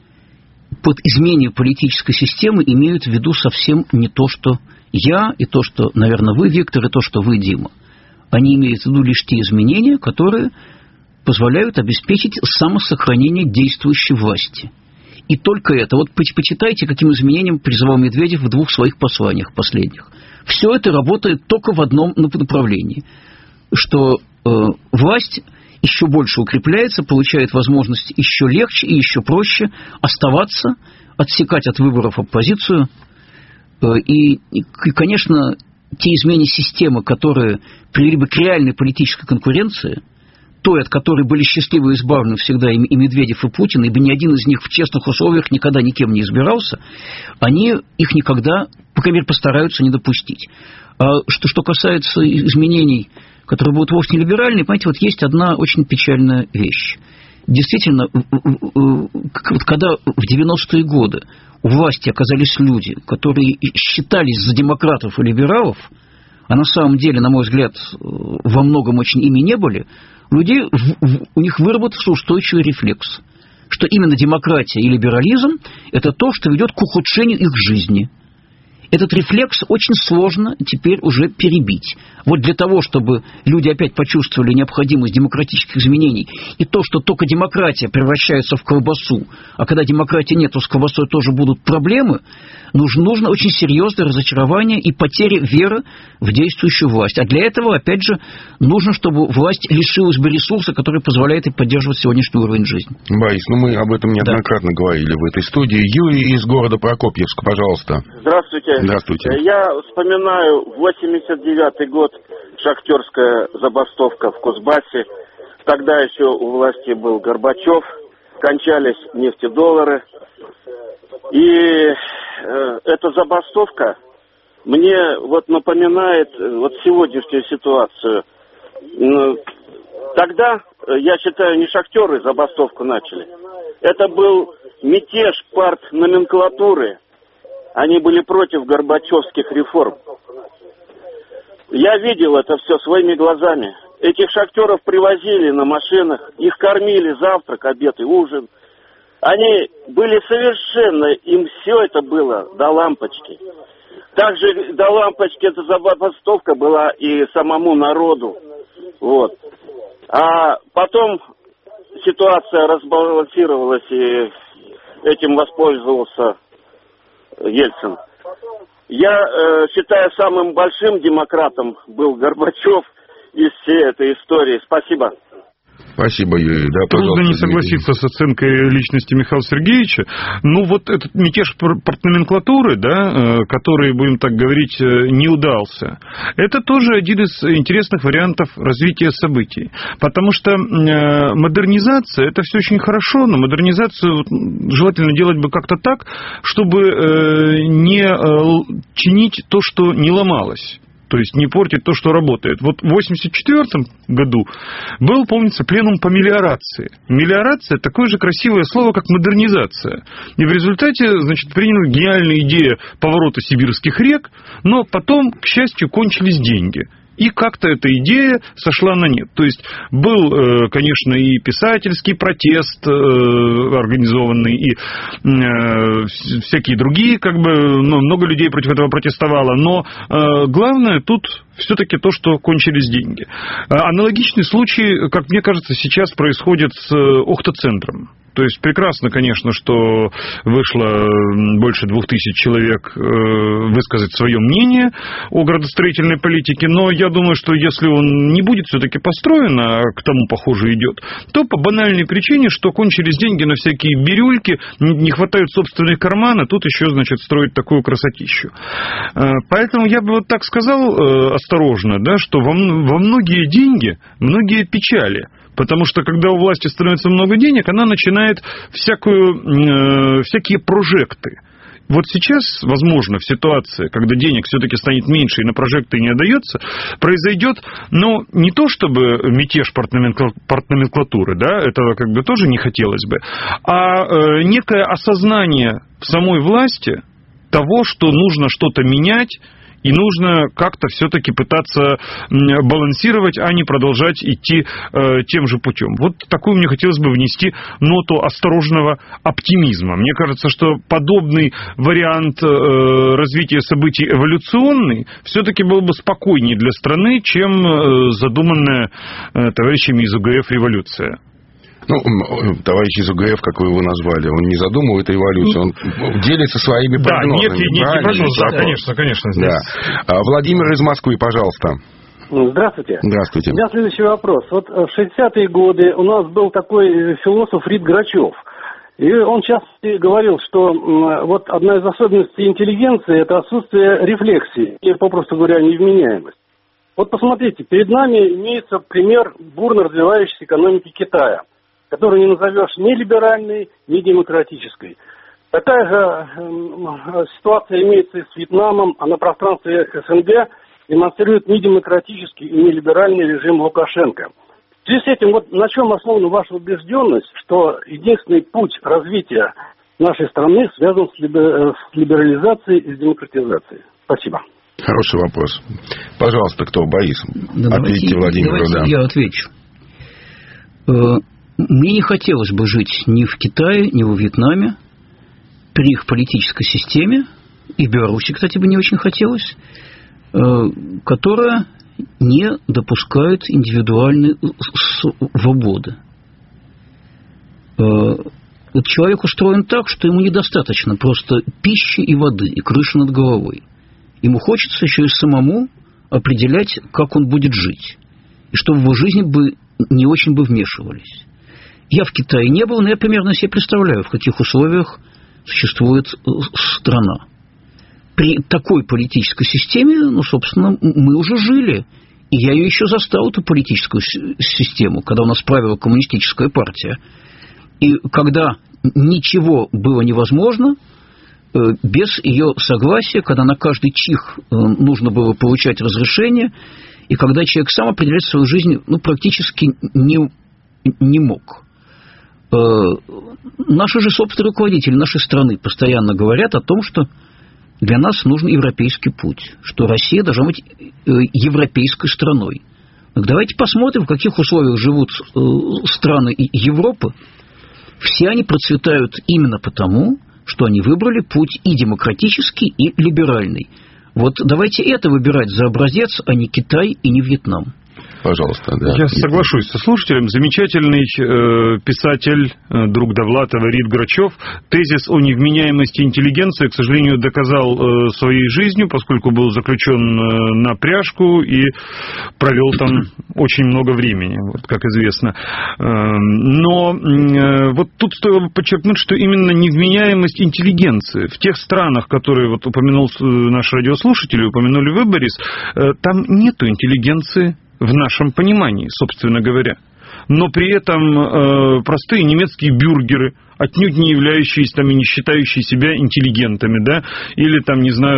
под изменением политической системы имеют в виду совсем не то, что я, и то, что, наверное, вы, Виктор, и то, что вы, Дима. Они имеют в виду лишь те изменения, которые позволяют обеспечить самосохранение действующей власти. И только это. Вот почитайте, каким изменениям призывал Медведев в двух своих посланиях последних. Все это работает только в одном направлении. Что э, власть еще больше укрепляется, получает возможность еще легче и еще проще оставаться, отсекать от выборов оппозицию. Э, и, и, конечно, те изменения системы, которые привели бы к реальной политической конкуренции, той, от которой были счастливы и избавлены всегда и Медведев, и Путин, ибо ни один из них в честных условиях никогда никем не избирался, они их никогда, по крайней мере, постараются не допустить. А что, что касается изменений, которые будут вовсе не либеральные, понимаете, вот есть одна очень печальная вещь. Действительно, когда в девяностые годы у власти оказались люди, которые считались за демократов и либералов, а на самом деле, на мой взгляд, во многом очень ими не были, у людей, у них выработался устойчивый рефлекс, что именно демократия и либерализм – это то, что ведет к ухудшению их жизни. Этот рефлекс очень сложно теперь уже перебить. Вот для того, чтобы люди опять почувствовали необходимость демократических изменений, и то, что только демократия превращается в колбасу, а когда демократии нет, то с колбасой тоже будут проблемы, нужно, нужно очень серьезное разочарование и потеря веры в действующую власть. А для этого, опять же, нужно, чтобы власть лишилась бы ресурса, который позволяет ей поддерживать сегодняшний уровень жизни. Борис, ну мы об этом неоднократно да. говорили в этой студии. Юрий из города Прокопьевска, пожалуйста. Здравствуйте. Здравствуйте. Я вспоминаю восемьдесят девятый год, шахтерская забастовка в Кузбассе. Тогда еще у власти был Горбачев, кончались нефтедоллары. И э, эта забастовка мне вот напоминает вот сегодняшнюю ситуацию. Тогда, я считаю, не шахтеры забастовку начали. Это был мятеж партноменклатуры. Они были против горбачевских реформ. Я видел это все своими глазами. Этих шахтеров привозили на машинах, их кормили завтрак, обед и ужин. Они были совершенно, им все это было до лампочки. Также до лампочки эта забастовка была и самому народу. Вот. А потом ситуация разбалансировалась, и этим воспользовался Ельцин. Я э, считаю, самым большим демократом был Горбачев из всей этой истории. Спасибо. Спасибо, Юрий. Да, трудно не согласиться с оценкой личности Михаила Сергеевича. Ну, вот этот мятеж партноменклатуры, да, который, будем так говорить, не удался, это тоже один из интересных вариантов развития событий. Потому что модернизация, это все очень хорошо, но модернизацию желательно делать бы как-то так, чтобы не чинить то, что не ломалось. То есть не портить то, что работает. Вот в восемьдесят четвёртом году был, помнится, пленум по мелиорации. Мелиорация – такое же красивое слово, как модернизация. И в результате, значит, приняла гениальная идея поворота сибирских рек, но потом, к счастью, кончились деньги. И как-то эта идея сошла на нет. То есть был, конечно, и писательский протест организованный, и всякие другие, как бы, ну, много людей против этого протестовало. Но главное тут все-таки то, что кончились деньги. Аналогичный случай, как мне кажется, сейчас происходит с Охта-центром. То есть прекрасно, конечно, что вышло больше двух тысяч человек высказать свое мнение о градостроительной политике, но я думаю, что если он не будет все-таки построен, а к тому, похоже, идет, то по банальной причине, что кончились деньги на всякие бирюльки, не хватает собственных карманов, тут еще, значит, строить такую красотищу. Поэтому я бы вот так сказал осторожно, да, что во многие деньги, многие печали. Потому что, когда у власти становится много денег, она начинает всякую, э, всякие прожекты. Вот сейчас, возможно, в ситуации, когда денег все-таки станет меньше и на прожекты не отдается, произойдет, ну, не то чтобы мятеж партноменклатуры, да, этого как бы тоже не хотелось бы, а э, некое осознание в самой власти того, что нужно что-то менять, и нужно как-то все-таки пытаться балансировать, а не продолжать идти э, тем же путем. Вот такую мне хотелось бы внести ноту осторожного оптимизма. Мне кажется, что подобный вариант э, развития событий эволюционный все-таки был бы спокойнее для страны, чем э, задуманная э, товарищами из УГФ революция. Ну, товарищ из УГФ, как вы его назвали, он не задумывает эволюцию, он делится своими прогнозами. Да, нет, нет, прогноз, да, конечно, конечно. Да. Владимир из Москвы, пожалуйста. Здравствуйте. Здравствуйте. У меня следующий вопрос. Вот в шестидесятые годы у нас был такой философ Рид Грачев. И он часто говорил, что вот одна из особенностей интеллигенции – это отсутствие рефлексии, и, попросту говоря, невменяемость. Вот посмотрите, перед нами имеется пример бурно развивающейся экономики Китая, которую не назовешь ни либеральной, ни демократической. Такая же э, ситуация имеется и с Вьетнамом, а на пространстве СНГ демонстрирует не демократический и не либеральный режим Лукашенко. В связи с этим, вот на чем основана ваша убежденность, что единственный путь развития нашей страны связан с, либер... с либерализацией и с демократизацией? Спасибо. Хороший вопрос. Пожалуйста, кто? Борис. Да, ответьте давайте, Владимиру. давайте Да. я отвечу. Мне не хотелось бы жить ни в Китае, ни во Вьетнаме при их политической системе, и в Беларуси, кстати, бы не очень хотелось, которая не допускает индивидуальной свободы. Вот человек устроен так, что ему недостаточно просто пищи и воды, и крыши над головой. Ему хочется еще и самому определять, как он будет жить, и чтобы в его жизни бы не очень бы вмешивались. Я в Китае не был, но я примерно себе представляю, в каких условиях существует страна. При такой политической системе, ну, собственно, мы уже жили. И я ее еще застал, эту политическую систему, когда у нас правила коммунистическая партия. И когда ничего было невозможно, без ее согласия, когда на каждый чих нужно было получать разрешение, и когда человек сам определять свою жизнь, ну, практически не, не мог. Наши же собственные руководители нашей страны постоянно говорят о том, что для нас нужен европейский путь, что Россия должна быть европейской страной. Так давайте посмотрим, в каких условиях живут страны Европы. Все они процветают именно потому, что они выбрали путь и демократический, и либеральный. Вот давайте это выбирать за образец, а не Китай и не Вьетнам. Пожалуйста. Да. Я соглашусь со слушателем. Замечательный э, писатель, э, друг Довлатова Рит Грачев, тезис о невменяемости интеллигенции, к сожалению, доказал э, своей жизнью, поскольку был заключен э, на пряжку и провел там очень много времени, вот, как известно. Э, но э, вот тут стоило подчеркнуть, что именно невменяемость интеллигенции в тех странах, которые вот упомянул наш радиослушатель, упомянули вы, Борис, э, там нету интеллигенции в нашем понимании, собственно говоря. Но при этом э, простые немецкие бюргеры, отнюдь не являющиеся там и не считающие себя интеллигентами, да, или там, не знаю,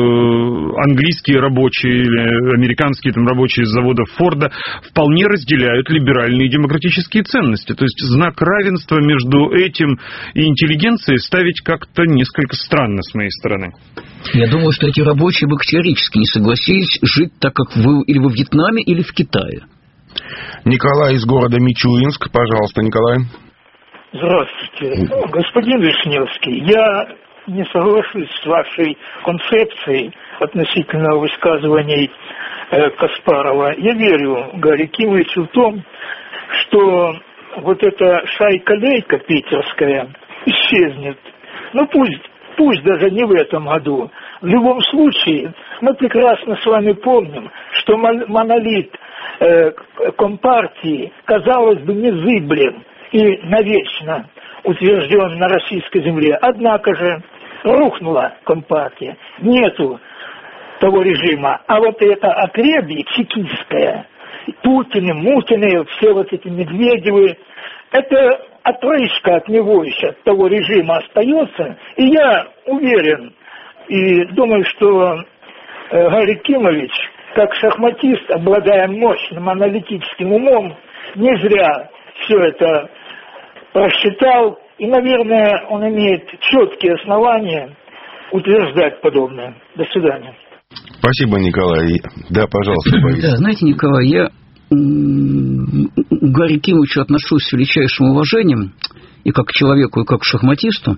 э, английские рабочие или американские там рабочие из заводов Форда вполне разделяют либеральные демократические ценности. То есть знак равенства между этим и интеллигенцией ставить как-то несколько странно с моей стороны. Я думаю, что эти рабочие бы категорически не согласились жить так, как вы или во Вьетнаме, или в Китае. Николай из города Мичуринск. Пожалуйста, Николай. Здравствуйте. Господин Вишневский, я не соглашусь с вашей концепцией относительно высказываний э, Каспарова. Я верю Гарри Кимовичу в том, что вот эта шайка-лейка питерская исчезнет. Ну пусть, пусть даже не в этом году. В любом случае, мы прекрасно с вами помним, что монолит э, Компартии, казалось бы, незыблем и навечно утвержден на российской земле. Однако же рухнула Компартия. Нету того режима. А вот это отребье чекистское, Путины, Мутины, все вот эти Медведевы, это отрыжка от него еще, от того режима остается. И я уверен и думаю, что э, Гарри Кимович, как шахматист, обладая мощным аналитическим умом, не зря все это просчитал. И, наверное, он имеет четкие основания утверждать подобное. До свидания. Спасибо, Николай. Да, пожалуйста, Борис. Да, знаете, Николай, я к Гарри Кимовичу отношусь с величайшим уважением и как к человеку, и как к шахматисту.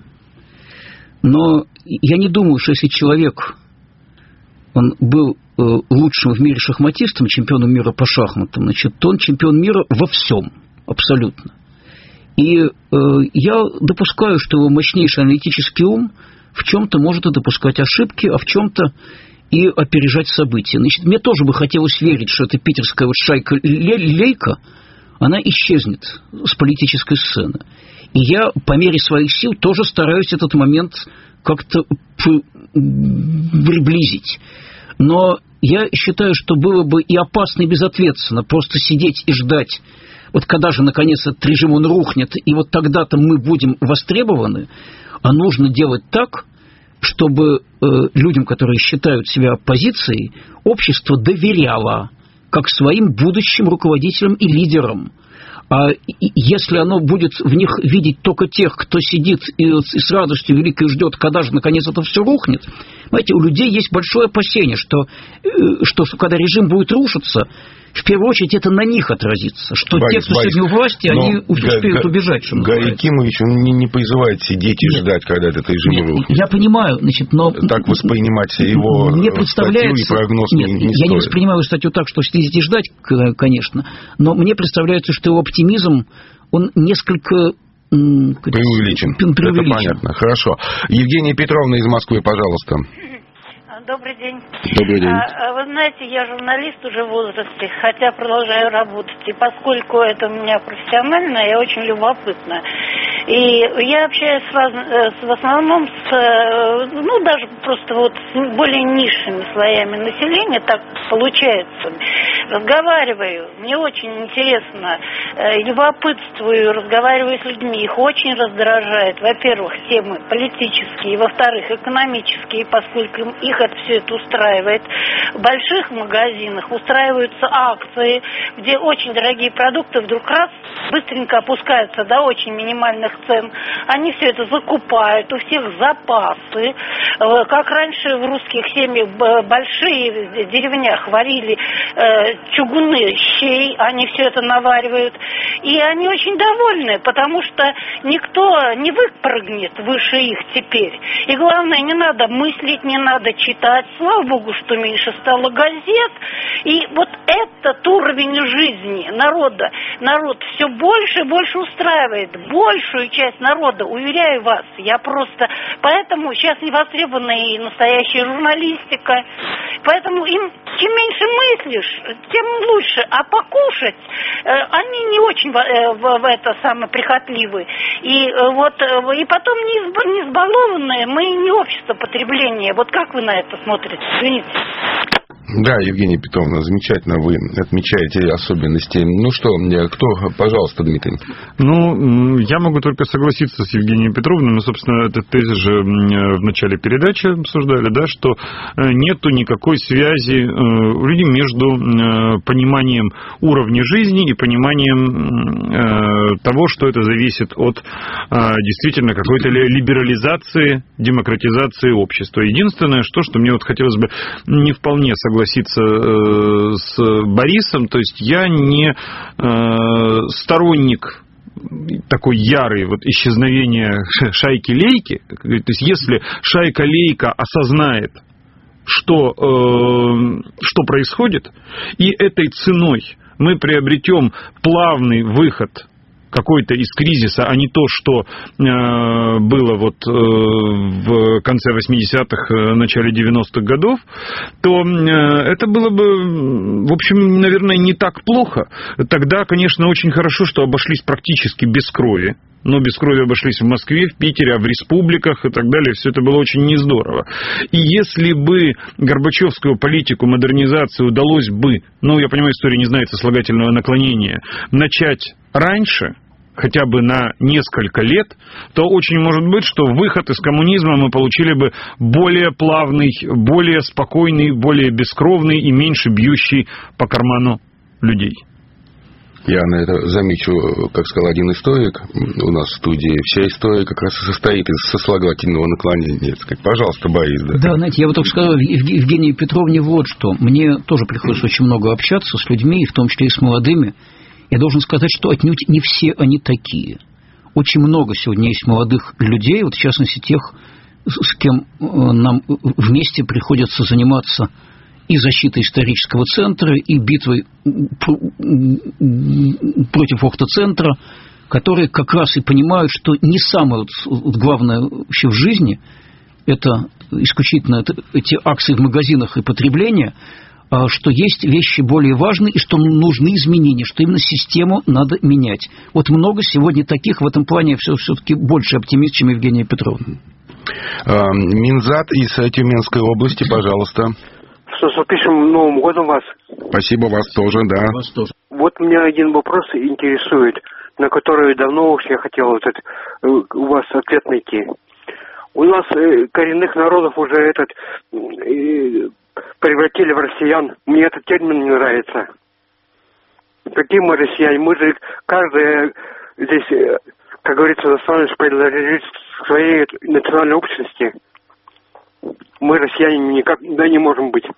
Но я не думаю, что если человек, он был э, лучшим в мире шахматистом, чемпионом мира по шахматам, значит, то он чемпион мира во всем, абсолютно. И э, я допускаю, что его мощнейший аналитический ум в чем-то может и допускать ошибки, а в чем-то и опережать события. Значит, мне тоже бы хотелось верить, что эта питерская вот шайка-лейка, она исчезнет с политической сцены. И я по мере своих сил тоже стараюсь этот момент как-то приблизить. Но я считаю, что было бы и опасно, и безответственно просто сидеть и ждать, вот когда же, наконец, этот режим он рухнет, и вот тогда-то мы будем востребованы, а нужно делать так, чтобы э, людям, которые считают себя оппозицией, общество доверяло как своим будущим руководителям и лидерам. А если оно будет в них видеть только тех, кто сидит и, и с радостью великой ждет, когда же наконец это все рухнет, знаете, у людей есть большое опасение, что, что когда режим будет рушиться, в первую очередь это на них отразится, что Борис, те, кто Борис, сегодня у власти, они успеют га- убежать. Что Гарри Кимович, он не, не призывает сидеть и нет, ждать, когда этот режим нет, рухнет. Я понимаю, значит, но... Так воспринимать его мне статью и прогноз нет, не, не я стоит. не воспринимаю статью так, что сидеть и ждать, конечно, но мне представляется, что его оптимизм, он несколько... Преувеличен. преувеличен. Это понятно. Хорошо. Евгения Петровна из Москвы, пожалуйста. Добрый день. Добрый день. А, вы знаете, я журналист уже в возрасте, хотя продолжаю работать. И поскольку это у меня профессионально, я очень любопытна. И я общаюсь с раз, в основном с, ну, даже просто вот с более низшими слоями населения, так получается. Разговариваю, мне очень интересно, любопытствую, разговариваю с людьми, их очень раздражает, во-первых, темы политические, во-вторых, экономические, поскольку их это все это устраивает. В больших магазинах устраиваются акции, где очень дорогие продукты вдруг раз быстренько опускаются до очень минимальных цен. Они все это закупают, у всех запасы. Как раньше в русских семьях большие в деревнях варили чугунные щей, они все это наваривают. И они очень довольны, потому что никто не выпрыгнет выше их теперь. И главное, не надо мыслить, не надо читать. Слава богу, что меньше стало газет. И вот этот уровень жизни народа, народ все больше и больше устраивает. Большую часть народа, уверяю вас, я просто... Поэтому сейчас не востребована и настоящая журналистика. Поэтому им чем меньше мыслишь, тем лучше. А покушать э, они не очень в, э, в, в это самое прихотливы. И э, вот э, и потом не, изб, не избалованные, мы не общество потребления. Вот как вы на это смотрите? Извините. Да, Евгения Петровна, замечательно вы отмечаете особенности. Ну что, кто, пожалуйста, Дмитрий. Ну, я могу только согласиться с Евгенией Петровной. Мы, собственно, этот тезис же в начале передачи обсуждали, да, что нету никакой связи у людей между пониманием уровня жизни и пониманием того, что это зависит от действительно какой-то либерализации, демократизации общества. Единственное, что, что мне вот хотелось бы не вполне согласиться с Борисом, то есть я не сторонник такой ярый вот исчезновения шайки-лейки. То есть если шайка-лейка осознает, что, что происходит, и этой ценой мы приобретем плавный выход какой-то из кризиса, а не то, что э, было вот э, в конце восьмидесятых, э, начале девяностых годов, то э, это было бы, в общем, наверное, не так плохо. Тогда, конечно, очень хорошо, что обошлись практически без крови. Но без крови обошлись в Москве, в Питере, а в республиках и так далее. Все это было очень нездорово. И если бы горбачевскую политику модернизации удалось бы, ну, я понимаю, история не знает сослагательного наклонения, начать раньше, хотя бы на несколько лет, то очень может быть, что выход из коммунизма мы получили бы более плавный, более спокойный, более бескровный и меньше бьющий по карману людей. Я на это замечу, как сказал один историк у нас в студии, вся история как раз и состоит из сослагательного наклонения. Пожалуйста, Борис. Да, да, знаете, я вот только сказал Евгении Петровне вот что. Мне тоже приходится очень много общаться с людьми, в том числе и с молодыми. Я должен сказать, что отнюдь не все они такие. Очень много сегодня есть молодых людей, вот в частности тех, с кем нам вместе приходится заниматься и защитой исторического центра, и битвой против Охта-центра, которые как раз и понимают, что не самое вот главное вообще в жизни это исключительно это, эти акции в магазинах и потребление, а что есть вещи более важные и что нужны изменения, что именно систему надо менять. Вот много сегодня таких, в этом плане я все-таки больше оптимист, чем Евгения Петровна. Минзат из Тюменской области, пожалуйста. С наступившим Новым годом вас. Спасибо, вас тоже, да. Вас тоже. Вот меня один вопрос интересует, на который давно уж я хотел вот этот, у вас ответ найти. У нас коренных народов уже этот превратили в россиян. Мне этот термин не нравится. Какие мы россияне? Мы же каждая здесь, как говорится, национальность принадлежит к своей национальной общности. Мы, россияне, никогда не можем быть.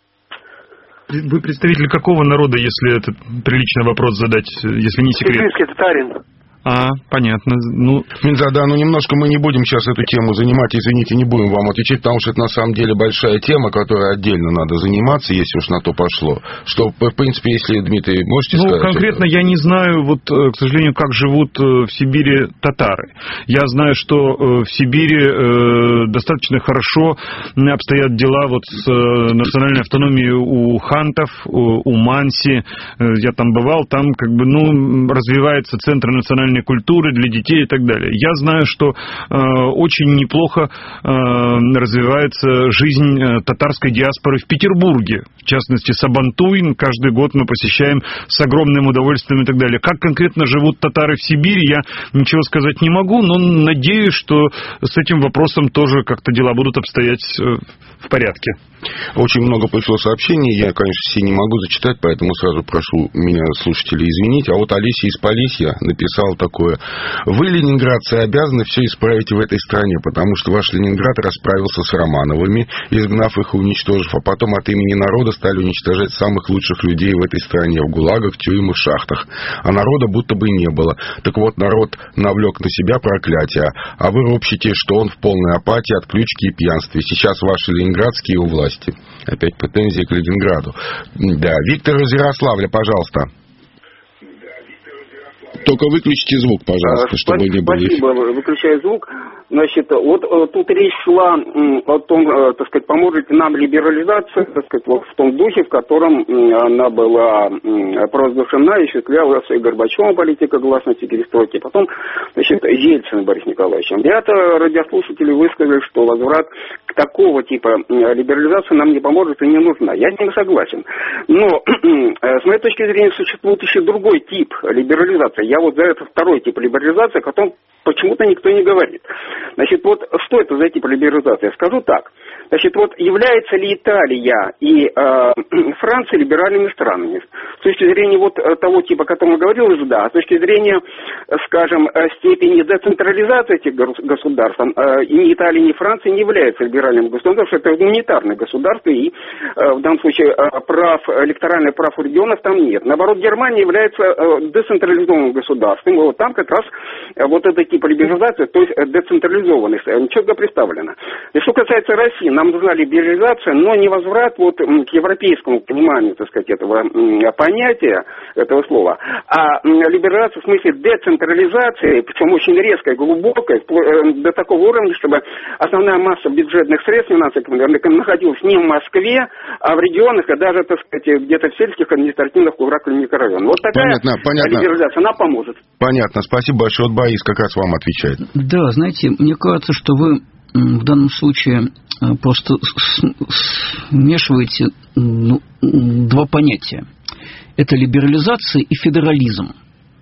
Вы представитель какого народа, если это приличный вопрос задать, если не секрет? Сибирский татарин. А, понятно. Ну, Минза, да, ну немножко мы не будем сейчас эту тему занимать, извините, не будем вам отвечать, потому что это на самом деле большая тема, которой отдельно надо заниматься, если уж на то пошло. Что, в принципе, если, Дмитрий, можете ну, сказать? Ну, конкретно это? Я не знаю, вот, к сожалению, как живут в Сибири татары. Я знаю, что в Сибири достаточно хорошо обстоят дела вот с национальной автономией у хантов, у манси. Я там бывал, там как бы, ну, развивается центр национальной культуры для детей и так далее. Я знаю, что э, очень неплохо э, развивается жизнь э, татарской диаспоры в Петербурге. В частности, Сабантуй каждый год мы посещаем с огромным удовольствием и так далее. Как конкретно живут татары в Сибири, я ничего сказать не могу, но надеюсь, что с этим вопросом тоже как-то дела будут обстоять э, в порядке. Очень много пришло сообщений, я, конечно, все не могу зачитать, поэтому сразу прошу меня, слушателей, извинить. А вот Олеся из Полесья написала такое. Вы, ленинградцы, обязаны все исправить в этой стране, потому что ваш Ленинград расправился с Романовыми, изгнав их и уничтожив, а потом от имени народа стали уничтожать самых лучших людей в этой стране, в гулагах, тюрьмах, шахтах. А народа будто бы не было. Так вот, народ навлек на себя проклятие, а вы ропщите, что он в полной апатии, отключке и пьянстве. Сейчас ваши ленинградские у власти. Опять претензии к Ленинграду. Да, Виктор из Ярославля, пожалуйста. Только выключите звук, пожалуйста, чтобы не было... Спасибо, выключаю звук. Значит, вот тут речь шла о том, так сказать, поможет нам либерализация, так сказать, вот в том духе, в котором она была провозглашена и осуществлялась и Горбачевым политика гласности перестройки, потом, значит, Ельцин Борис Николаевич. Ряд радиослушателей высказали, что возврат к такого типа либерализации нам не поможет и не нужна. Я с ним согласен. Но, с моей точки зрения, существует еще другой тип либерализации. Я вот за это второй тип либерализации, о котором почему-то никто не говорит. Значит, вот что это за тип либерализации? Скажу так. Значит, вот является ли Италия и э, Франция либеральными странами? С точки зрения вот того типа, о котором я говорил, да. С точки зрения, скажем, степени децентрализации этих государств, э, и ни Италия, ни Франция не являются либеральным государством, потому что это гуманитарное государство, и э, в данном случае э, прав, электоральных прав у регионов там нет. Наоборот, Германия является э, децентрализованным государством. Вот там как раз э, вот это типа либерализации, то есть децентрализованность, четко представлена. И что касается России, нам нужна либерализация, но не возврат вот к европейскому пониманию, так сказать, этого понятия, этого слова, а либерализация в смысле децентрализации, причем очень резкой, глубокой, до такого уровня, чтобы основная масса бюджетных средств находилась не в Москве, а в регионах, а даже, так сказать, где-то в сельских административных округах или микрорайонах. Вот такая понятно, понятно. Либерализация, она поможет. Понятно, спасибо большое. Вот Борис как раз вам отвечает. Да, знаете, мне кажется, что вы в данном случае просто смешиваете ну, два понятия. Это либерализация и федерализм.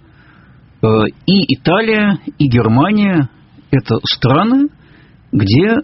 И Италия, и Германия – это страны, где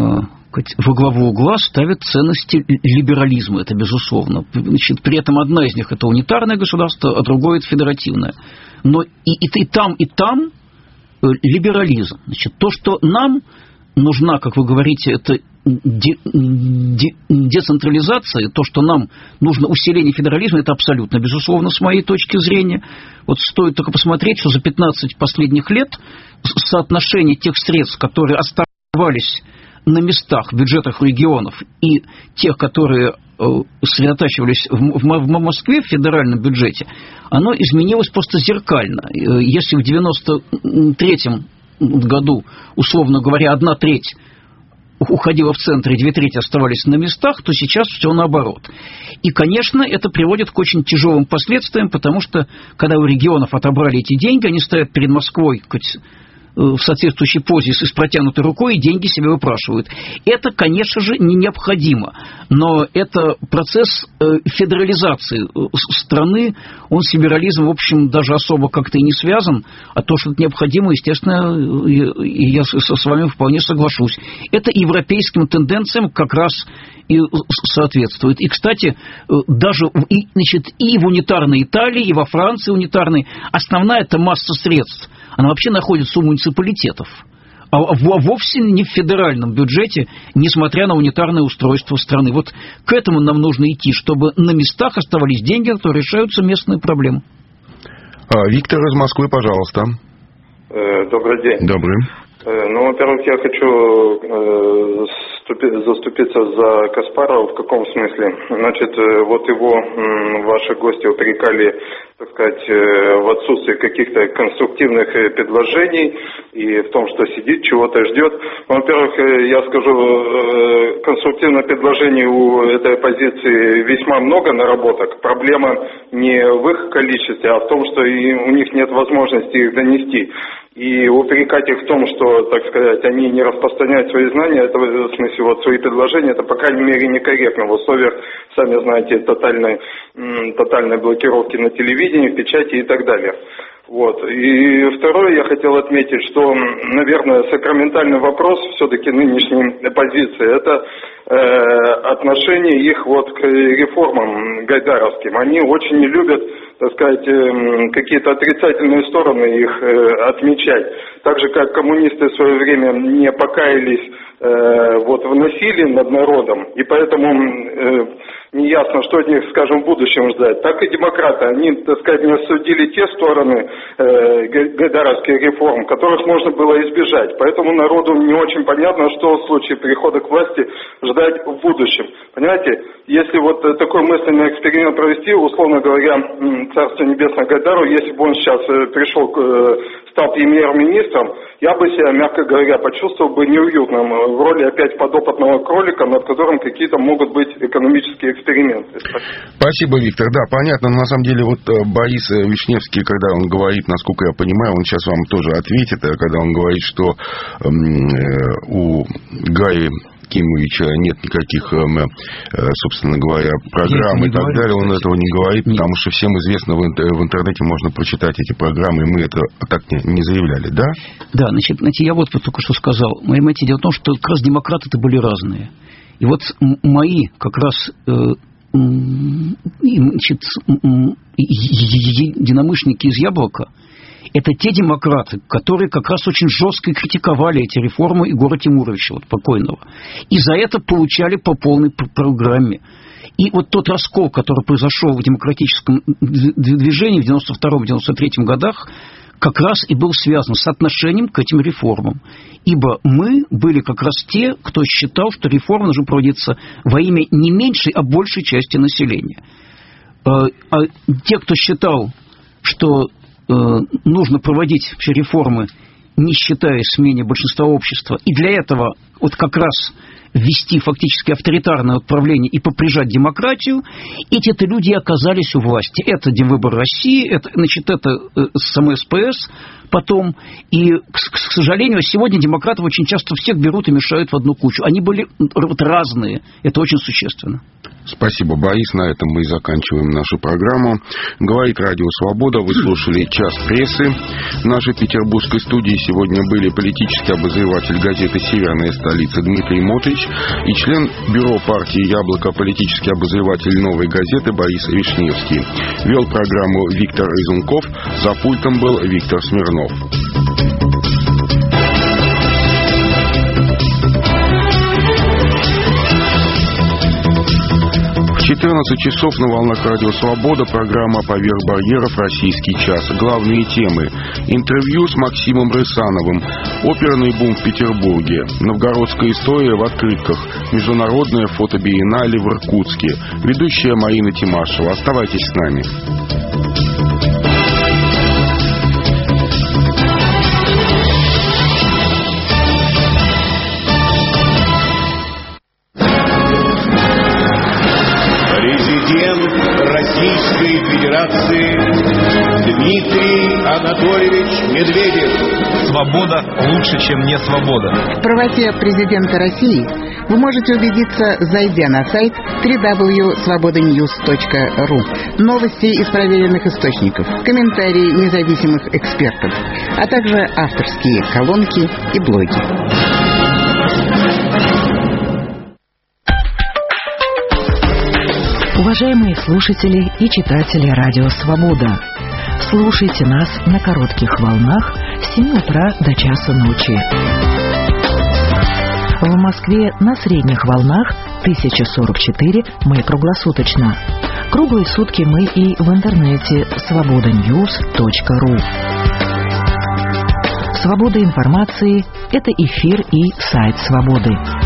во главу угла ставят ценности либерализма, это безусловно. Значит, при этом одна из них – это унитарное государство, а другое – это федеративное. Но и, и, и там, и там либерализм. Значит, то, что нам нужна, как вы говорите, это де, де, децентрализация, то, что нам нужно усиление федерализма, это абсолютно, безусловно, с моей точки зрения. Вот стоит только посмотреть, что за пятнадцать последних лет соотношение тех средств, которые оставались на местах в бюджетах регионов, и тех, которые сосредотачивались в, в, в Москве, в федеральном бюджете, оно изменилось просто зеркально. Если в девяносто третьем году, условно говоря, одна треть уходила в центр и две трети оставались на местах, то сейчас все наоборот. И, конечно, это приводит к очень тяжелым последствиям, потому что, когда у регионов отобрали эти деньги, они стоят перед Москвой, в соответствующей позе с протянутой рукой и деньги себе выпрашивают. Это, конечно же, не необходимо, но это процесс федерализации страны, он с либерализмом, в общем, даже особо как-то и не связан, а то, что это необходимо, естественно, я с вами вполне соглашусь. Это европейским тенденциям как раз и соответствует. И, кстати, даже и, значит, и в унитарной Италии, и во Франции унитарной основная эта масса средств, она вообще находится у муниципалитетов, а вовсе не в федеральном бюджете, несмотря на унитарное устройство страны. Вот к этому нам нужно идти, чтобы на местах оставались деньги, которые решаются местные проблемы. Виктор из Москвы, пожалуйста. Добрый день. Добрый. Ну, во-первых, я хочу э, заступиться за Каспарова. В каком смысле? Значит, вот его э, ваши гости упрекали, так сказать, э, в отсутствии каких-то конструктивных предложений и в том, что сидит, чего-то ждет. Во-первых, э, я скажу, э, конструктивных предложений у этой оппозиции весьма много наработок. Проблема не в их количестве, а в том, что и у них нет возможности их донести. И упрекать их в том, что, так сказать, они не распространяют свои знания, это, в смысле, вот свои предложения, это, по крайней мере, некорректно. В условиях, сами знаете, тотальной, тотальной блокировки на телевидении, в печати и так далее. Вот. И второе, я хотел отметить, что, наверное, сакраментальный вопрос все-таки нынешней оппозиции, это э, отношение их вот к реформам гайдаровским. Они очень не любят так сказать, какие-то отрицательные стороны их отмечать. Так же, как коммунисты в свое время не покаялись вот в насилии над народом, и поэтому неясно, что от них, скажем, в будущем ждать. Так и демократы, они, так сказать, не осудили те стороны э, гайдаровских реформ, которых можно было избежать. Поэтому народу не очень понятно, что в случае перехода к власти ждать в будущем. Понимаете, если вот такой мысленный эксперимент провести, условно говоря, Царство Небесное Гайдару, если бы он сейчас пришел, стал премьер-министром, я бы себя, мягко говоря, почувствовал бы неуютным в роли опять подопытного кролика, над которым какие-то могут быть экономические эксперименты. Спасибо, Виктор. Да, понятно. На самом деле, вот Борис Вишневский, когда он говорит, насколько я понимаю, он сейчас вам тоже ответит, когда он говорит, что э, у Гарри Кимовича нет никаких, собственно говоря, программ и так говорю, далее. Он кстати. этого не говорит, нет. Потому что всем известно, в интернете можно прочитать эти программы, и мы это так не, не заявляли, да? Да, значит, знаете, я вот только что сказал. Понимаете, дело в том, что как раз демократы-то были разные. И вот мои как раз значит, единомышленники из «Яблока» это те демократы, которые как раз очень жестко критиковали эти реформы Егора Тимуровича, вот покойного. И за это получали по полной программе. И вот тот раскол, который произошел в демократическом движении в девяносто втором — девяносто третьем годах, как раз и был связан с отношением к этим реформам. Ибо мы были как раз те, кто считал, что реформы должны проводиться во имя не меньшей, а большей части населения. А те, кто считал, что нужно проводить вообще реформы, не считая смене большинства общества, и для этого вот как раз ввести фактически авторитарное управление и поприжать демократию, эти-то люди оказались у власти. Это Демвыбор России, это, значит, это сам СПС потом. И, к, к сожалению, сегодня демократы очень часто всех берут и мешают в одну кучу. Они были вот разные. Это очень существенно. Спасибо, Борис. На этом мы и заканчиваем нашу программу. Говорит Радио Свобода. Вы слушали «Час прессы». В нашей петербургской студии сегодня были политический обозреватель газеты «Северная столица» Дмитрий Мотрич и член бюро партии «Яблоко», политический обозреватель «Новой газеты» Борис Вишневский. Вел программу Виктор Изунков. За пультом был Виктор Смирнов. В четырнадцать часов на волнах Радио Свобода программа «Поверх барьеров. Российский час». Главные темы. Интервью с Максимом Рысановым. Оперный бум в Петербурге. Новгородская история в открытках. Международная фотобиеннале в Иркутске. Ведущая Марина Тимашева. Оставайтесь с нами. Российской Федерации Дмитрий Анатольевич Медведев. Свобода лучше, чем не свобода. В правоте президента России вы можете убедиться, зайдя на сайт дабл-ю дабл ю дабл ю точка свобода ньюс точка ру. Новости из проверенных источников, комментарии независимых экспертов, а также авторские колонки и блоги. Уважаемые слушатели и читатели Радио Свобода, слушайте нас на коротких волнах с семи утра до часа ночи. В Москве на средних волнах тысяча сорок четыре, мы круглосуточно. Круглые сутки мы и в интернете свобода ньюс точка ру. Свобода информации – это эфир и сайт Свободы.